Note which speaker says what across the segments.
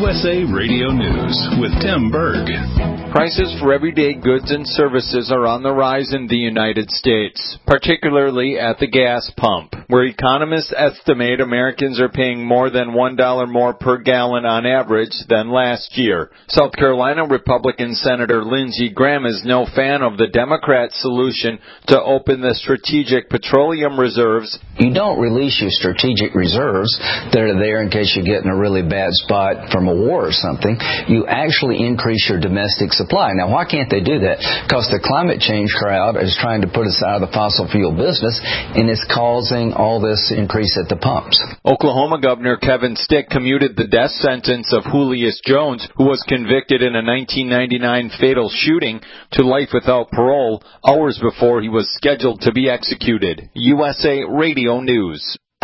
Speaker 1: USA Radio News with Tim Berg.
Speaker 2: Prices for everyday goods and services are on the rise in the United States, particularly at the gas pump, where economists estimate Americans are paying more than $1 more per gallon on average than last year. South Carolina Republican Senator Lindsey Graham is no fan of the Democrat solution to open the strategic petroleum reserves.
Speaker 3: You don't release your strategic reserves that are there in case you get in a really bad spot from a war or something. You actually increase your domestic supply. Now, why can't they do that? Because the climate change crowd is trying to put us out of the fossil fuel business, and it's causing all this increase at the pumps.
Speaker 2: Oklahoma Governor Kevin Stitt commuted the death sentence of Julius Jones, who was convicted in a 1999 fatal shooting, to life without parole hours before he was scheduled to be executed. USA Radio News.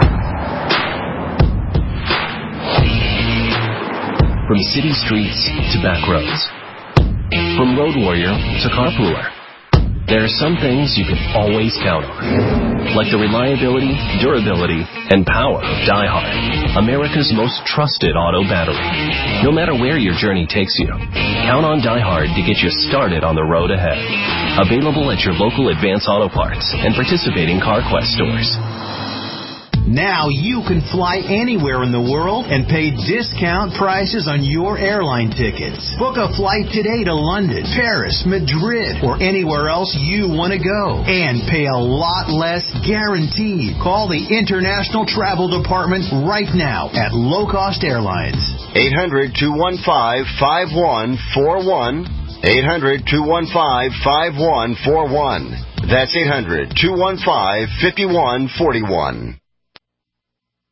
Speaker 1: From city streets to back roads. From road warrior to carpooler. There are some things you can always count on. Like the reliability, durability, and power of DieHard, America's most trusted auto battery. No matter where your journey takes you, count on DieHard to get you started on the road ahead. Available at your local Advance Auto Parts and participating CarQuest stores.
Speaker 4: Now you can fly anywhere in the world and pay discount prices on your airline tickets. Book a flight today to London, Paris, Madrid, or anywhere else you want to go. And pay a lot less guaranteed. Call the International Travel Department right now at Low Cost Airlines.
Speaker 5: 800-215-5141. 800-215-5141. That's 800-215-5141.